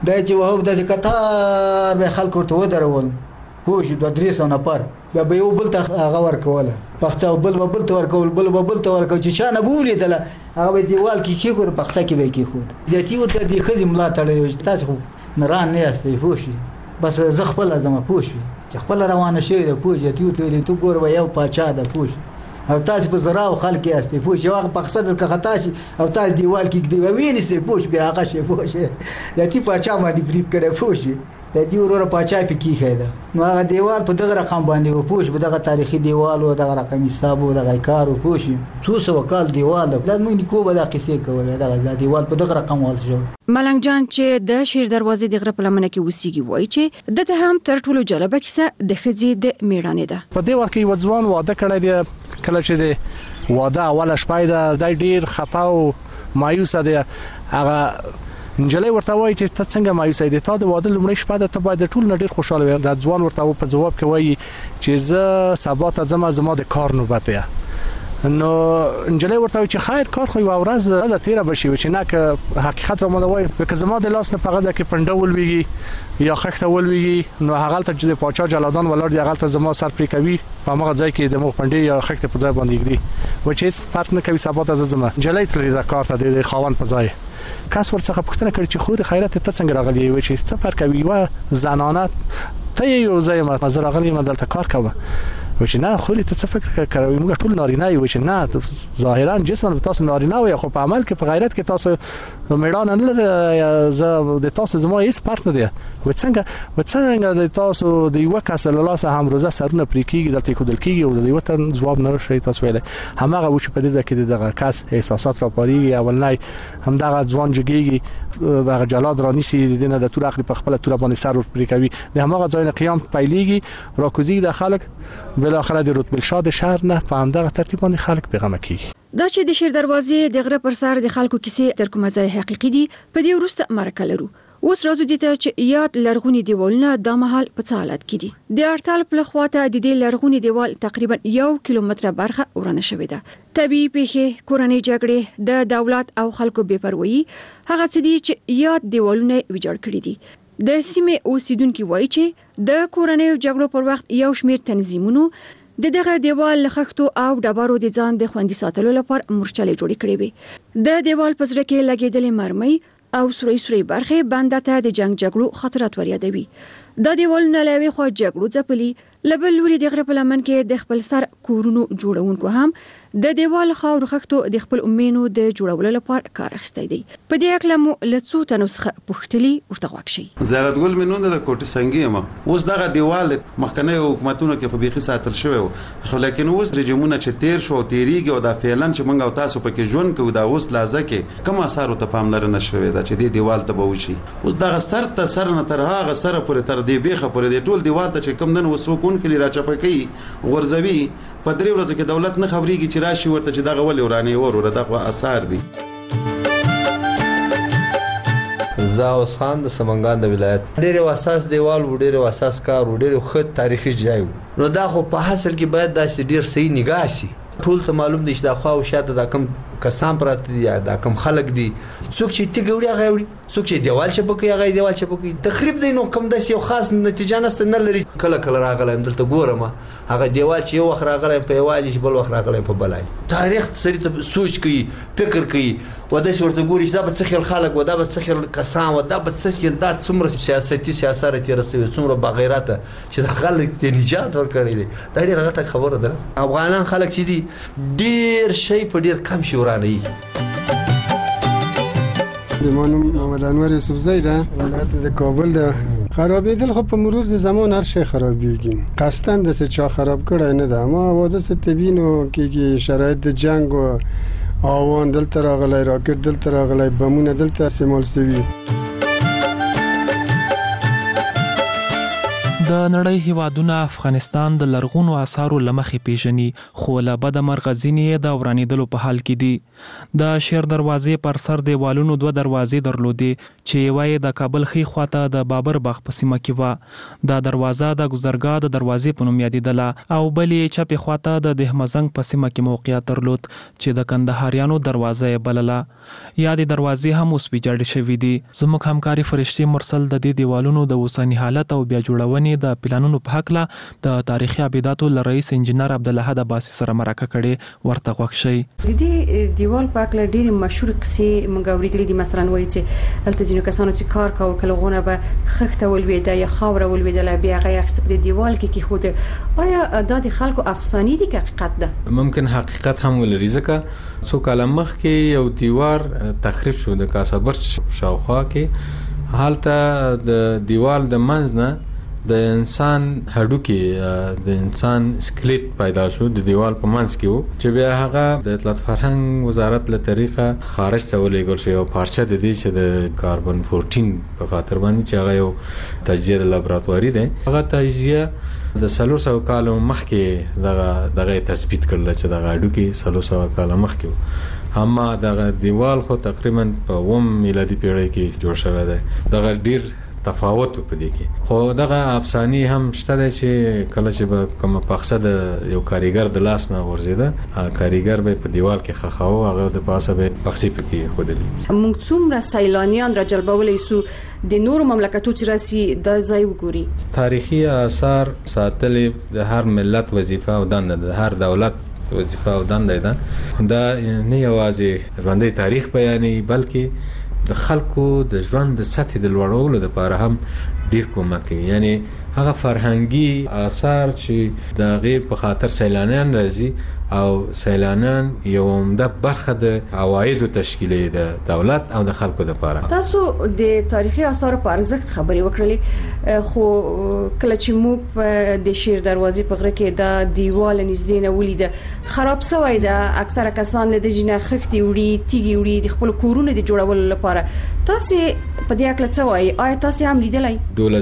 دا چې وهو د قطار به خلک ورته ودرول پوه شو 200 نفر بیا به یو بل ته هغه ورکوله پخته بل ته ورکول بل ته ورکول چې شانه بولې دله هغه به دیوال کې کېښود پخته کې به یې کېښود د چې ورته د ښځې ملا تړلی چې تاسو خو نران نه یاستئ پوه شئ بس زه خپله ځمه پوه شوې چې خپله روانه شوې ده پوه شئ ورته ویلې ته ګوره به یو پاچا ده پوه شئ او تاسو په زراو خلک یاستئ پوه شئ هغه پخته درته خطا شي او تاسو دیوال کې ږدئ به وینېستئ پوه شئ بیا هغه شئ پوه شئ د دې پاچا باندې برید کړی پوه شئ د دې وروره پاچا پې کېښی ده نو هغه دیوال په دغه رقم باندې و پوه شئ په دغه تاریخي دیوال و دغه رقم حساب و دغه کار و پوه شئ څو سوه کال دیوال ده دا زموږ نیکو به دا قصې کولې دغه دیوال په دغه رقم وال شوی. ملنګ جان چې د شیر دروازې د غره په لمنه کې اوسېږي وایي چې دته هم تر ټولو جالبه کیسه د ښځې د میړانې ده. په دې وخت کې یو ځوان واده کړی دی کله چې د واده اوله شپه ده د ډیر خفه او مایوس دی هغه نجلې ورته وایي چې ته څنګه مایوس یې تا د واده لومړی شپه ده ته باید ټول نه ډیر خوشاله وې. د ځوان ورته په جواب کې وایي چې زه سبا ته زما د کار نوبت دی. نو نجلې ورته وایي چې خیر کار خو یو ورځ تیره بشي چې نه که حقیقت را مونږ وایي که زما د لاس نه په غزه کې پنده ولويږي یا خخته ولويږي نو هغه ته چې د پاچا جلادان ولر دی هغه ته زما سر پرې کوي په هغه ځای کې د مخ پنده یا خخته په ځای باندې یګري و چې فرق نه کوي سبا ته زما نجلې تللی دا کار ته د خاوند په ځای کس ورڅخه پوښتنه کړې چې خور خیرت ته څنګه راغلی و چې څه فرق کوي و زنانه ته یو ځای ما زه راغلی ما دلته کار کوم و چې نه خوري ته څه فکر کوي موږ ټول نارینه یو چې نه ظاهرا جسمن تاسو نارینه وي خو په عمل کې په غیرت کې تاسو میړان نه لري زه د تاسو زما هیڅ فرق نه دی و څنګه د تاسو د یو کس له لاسه هم روزه سرونه پرې کیږي دلته کو دل کیږي او د یو ته جواب نه شي تاسو ویل همغه و چې په دې ځکه دغه کس احساسات را پاري اول نه هم دغه ځوان جګيږي دغه جلاد را نيسي دینه د تور اخلي په خپل تور باندې سر پرې کوي د همغه ځای نه قیام پیلېږي راکوزي د خلک بل اخر د رتبه شاد شهر نه په همدغه ترتیب باندې خلک پیغام کوي. دا چې د شیر دروازې د غره پر سر د خلکو کیسې تر کومه ځای حقيقي دي په دې وروسته مرکه لرو. اوس راځو دي ته چې یاد لرغونی دیوالونه د محل په څه حالت کې دي. د ارتال په خواته د دې لرغونی دیوال تقریبا 1 کیلومتره برخه ورانه شوې ده. طبيعي پیښې کورنۍ جګړې د دولت او خلکو بې پروايي هغه څه دي چې یاد دیوالونه ویجاړ کړي دي. د سیمې اوسیدونکو وایي چې د کورنۍ جګړو پر وخت یو شمېر تنظیمونو دغه دیوال لخښتو او ډبرو د ځان د خوندي ساتلو لپاره مرچلې جوړې کړې وي. د دیوال په سر کې لګېدلې مرمۍ او سوري برخه بنده ته د جنگ جګړو خطرات وریادوي. د دیوالونو لوي خو جګړو ځپلي لبل لوري د غره په لمن کې د خپل سر کورونو جوړونکو هم د دیوال خاور خښتو د خپل امینو د جوړولو لپاره کار اخیستی دی. په دې اکلمو لڅو تنسخه پختلی ورته واکشي. زیارت ګل منون د کوټي سنگي ما اوس دغه دیوال مخکنه حکومتونو کې په بيخي ساتل شوی خو لیکن اوس رژیمونه چې تیر شو تیریږي او د فعلن چې موږ او تاسو پکې ژوند کوو دا اوس لازم کې کوم اثر ته پاملرنه شوی دا چې د دیوال ته بوشي اوس دغه سر ته سر نه تر هغه سره پورې تر دې بیخه پورې د ټول دیوال ته چې کم نن وسوکون کلی راچپکې غرزوي په درې ورځې کې دولت نه خبريږي چې راشي ورته چې دغه ولې ورانه وروره دغه اثر دي. زاوس خان د سمنګان د ولایت ډېر اساس دیوال و ډېر اساس کار و ډېر خط تاریخي ځای نو دا خو په حاصل کې باید داسې ډېر صحیح نگاه شي ټول ته معلوم دي چې دا خو شاته دا کم کسان پراته دي دا کم خلک دي څوک چې تګوړي غوړي څوک چې دیوال چپکي هغه دیوال چپکي تخریب دی نو کم داسې یو خاص نتیجه نسته نه لري کله راغلی دلته ګورم هغه دیوال چې یو وخت راغلی په یوالي بل وخت راغلی په بلای تاریخ سړي ته سوچ کوي فکر کوي وداسې ورته ګوري چې دا به څه خل خلک و دا به څه خل کسان و دا به څه خل دا څومره سیاسي سیاست رسوي څومره بغیرته چې د خلک ته نجات ورکړي دي دا ډیره غټه خبره ده. افغانان خلک چې دي ډیر شي په ډیر کم شي ورانه دي. د مانم محمد انور یوسف زیده ولایت د کابل ده. خرابېدل خو په مرور د زمان هر شي خرابېږي قصدن د څه چا خراب کړی نه ده اما حوادث طبیعي نو کېږي شرایط د جنگ او اوان دلته راغلی راکټ دلته راغلی بمونه دلته استعمال شوي. د نړۍ هیوادونه افغانستان د لرغونو آثارو لمخې پیژني، خو له بده مرغه ځینې د ورانېدلو په حال کې دي. د شیر دروازې پر سر دیوالونو 2 دروازې درلودې چې یوه یې د کابل ښي خواته د بابر باغ په سیمه کې وه. دا دروازه د ګذرګاه د دروازې په نوم یادېدله او بل یې چپې خواته د دهمزنګ په سیمه کې موقعیت درلود چې د کندهاریانو دروازه یې بلله. یادې دروازې هم اوس ویجاړې شوي دي. زموږ همکاري فرشتي مرسل د دې دیوالونو د اوسني حالت او بیا جوړونې د پلانونو په هکله د تاریخي ابداتو له رئیس انجنیر عبدالله عباسي سره مرکه کړې، ورته غوښ شي. د دې دیوال په هکله ډېرې مشهور کیسې موږ اورېدلې دي. مثلا وایي چې هلته ځینو کسانو چې کار کاوه کله غونه به خښته ولوېده یا خاوره ولوېدله، بیا هغه یې اخیسته په دې دیوال کې کېښوده. آیا دا د خلکو افسانې دي که حقیقت ده؟ ممکن حقیقت هم ولري، ځکه څو کاله مخکې یو دیوار تخریب شو د کاسابرچ شاوخوا کې. هلته د دیوال د منځ نه د انسان هډوکي د انسان سکلیټ پیدا شو د دیوال په منځ کې وو، چې بیا هغه د اطلاعات فرهنګ وزارت له طریقه خارج ته ولېږل شو. یو پارچه د دې چې د کاربن 14 په خاطر باندې چې هغه یو تجزیه د لابراتواري دی، هغه تجزیه د 400 کالو مخکې دغه تثبیت کړل چې دغه هډوکي 400 کاله مخکې وو. اما دغه دیوال خو تقریبا په 1 میلادي پیړۍ کې جوړ شوی دی. دغه ډیر تفاوت په دې کې، خو دغه افسانې هم شته دی چې کله چې به کوم پخڅه د یو کاریګر د لاس نه ورزیده، کاریګر به په دیوال کې خخاوه، هغه د پاسه به پخڅې پکې خودلې. موږ څومره سیلانیان را جلبولی سو د نورو مملکتو چې راسي د ځای وګوري. تاریخي آثار ساتلې د هر ملت وظیفه او دنده ده، د هر دولت وظیفه او دنده ده. دا نه یوازې ژوندی تاریخ بیانوي بلکې د خلکو د ژوند د سطح د لوړولو لپاره هم ډیر کومک کوي. یعنی هغه فرهنګي آثار چې د هغې په خاطر سیلانیان راځي او سیلانیان یو عمده برخه د عوایدو تشکیلوي د دولت او د خلکو لپاره. تاسو د تاریخي آثارو په ارزښت خبرې وکړلې، خو کله چې موږ په د شیر دروازې په غره کې د دیوال نږدې نه ولیده خراب شوی ده، اکثره کسان له دې جنه خښتې وړي، تیږې وړي د خپل کورونو د جوړولو لپاره. تاسو په دې اړه څه وایي؟ آیا تاسو هم لیدلای؟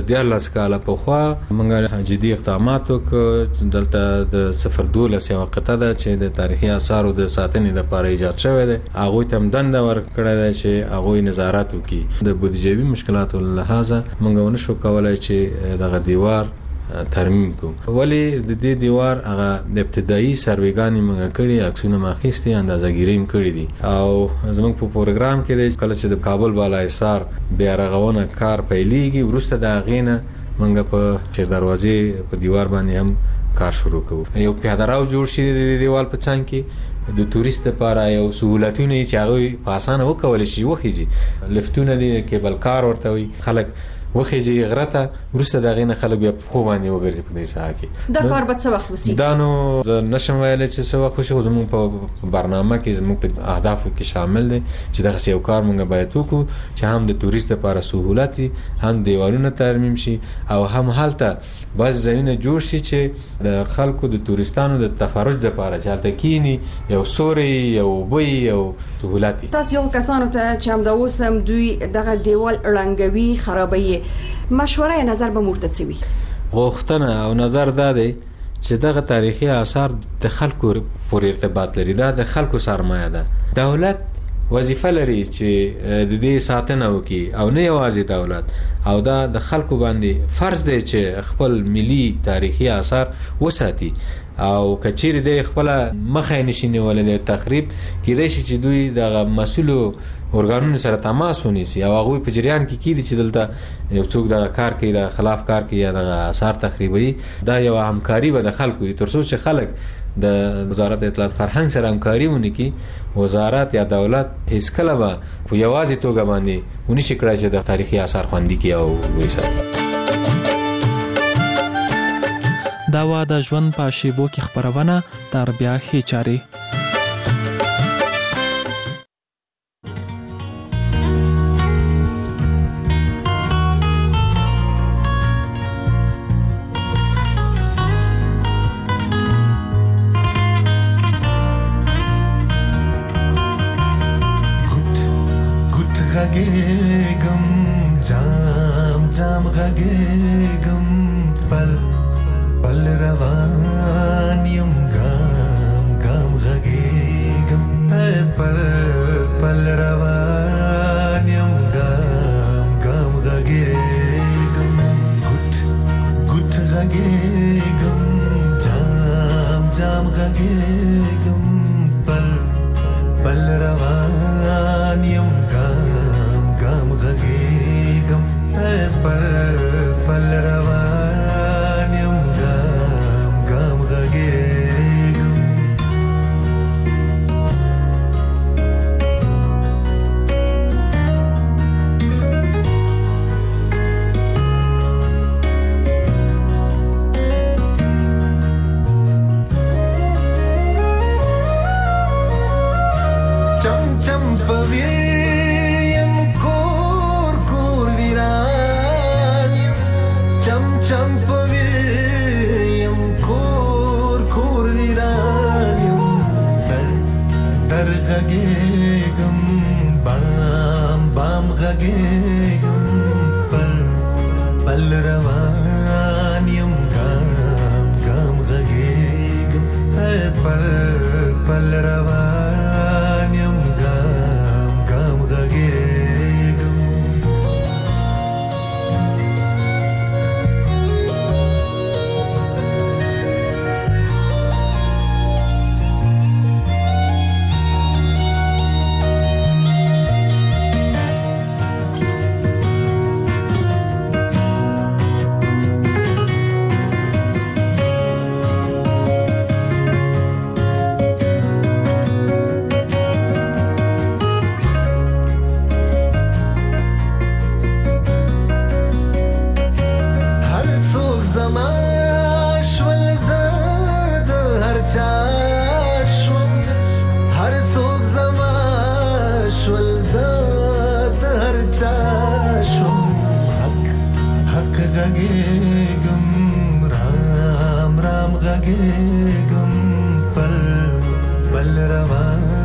12 کاله پخوا موږ جدي اقدامات وکړ. دلته د 012 یوه قطعه ده چې د تاریخي آثارو د ساتنې لپاره ایجاد شوی دی. هغوی ته هم دنده ورکړې ده چې هغوی نظارت وکړي. د بودیجوي مشکلاتو له لحاظه موږ ونشو کولی چې دغه دیوار ترمیم کو. ولی د دې دیوار هغه د ابتدایي سروېګانې موږ کړي، عکسونه مو اخیستي، اندازه‌ګیري هم کړي دي. او زموږ په پروګرام کې کله چې د کابل بالا حصار بیا رغونه کار پیلېږي، وروسته د هغې نه موږ په شیر دروازې په دیوار باندې هم کار شروع کوو. یو پیاده راو جوړ شي د دیوال په څنګ کې د توریست لپاره، یو سهولتونه چې هغوی په اسانه وکولی شي وخیږي. لفتونه دي، کیبل کار ورته وي، خلک وخیږي غره ته، وروسته د هغې نه خلک بیا پښو باندې وګرځي په دې ساحه کې. دا کار به څه وخت وسي؟ دا نو زه نشم ویلی چې څه وخت وشي، خو زموږ په برنامه کې زموږ په اهدافو کې شامل دی چې دغسې یو کار موږ باید وکړو چې هم د توریست لپاره سهولت وي، هم دیوالونه ترمیم شي، او هم هلته بعضې ځایونه جوړ شي چې د خلکو د توریستانو د تفرج لپاره چې هلته کینی، یو سوری، یو اوبه، یو سهولت وي. تاسو یو کسانو ته چې همدا اوس هم دوی دغه دیوال ړنګوي، خرابوي، مشوره یا نظر به مرته څه وي؟ غوښتنه او نظر دا دی چې دغه تاریخي آثار د خلکو پورې ارتباط لري. دا د خلکو سرمایه ده. دولت وظیفه لري چې د دې ساتنه وکړي، او نه یوازې دولت، او دا د خلکو باندې فرض دی چې خپل ملي تاریخي آثار وساتي. او کچېرې د خپل مخه نشي نیولای د تخریب، کېدای شي چې دوی د مسؤلو ارګانونو سره تماس ونیسي او هغوی په جریان کې کېدي چې دلته یو څوک دغه کار کوي، د خلاف کار کوي یا دغه آثار تخریبوي. دا یو همکاري به د خلکو وي، تر څو چې خلک د وزارت اطلاعات فرهنګ سره همکاري ونه کړي، وزارت یا دولت هیڅکله به په یوازې توګه باندې ونشي کړی چې د تاریخي آثار خوندي کړي او وساتي. دا وا د ژوند په شیبو کې خبرونه تر بیا ښې چارې. غږېږم جام جام غږېږم पल पल रवान यम गाम गाम गगेगम पल पल रवान यम गाम गाम गगेगम गुट गुट गगेगम जाम जाम गगेगम पल पल रवान यम गाम गाम गगेगम पल पल रवान यम गाम गाम गगेगम चम चम पवीयम कोर कोर विरानियम चम चम पवीयम कोर कोर विरानियम दर गगेगम बाम बाम गगेगम पल पल रवानियम गाम गाम गगेगम पल पल रवानियम गाम गाम गगेगम गगेगम राम राम गगेगम पल पल रवान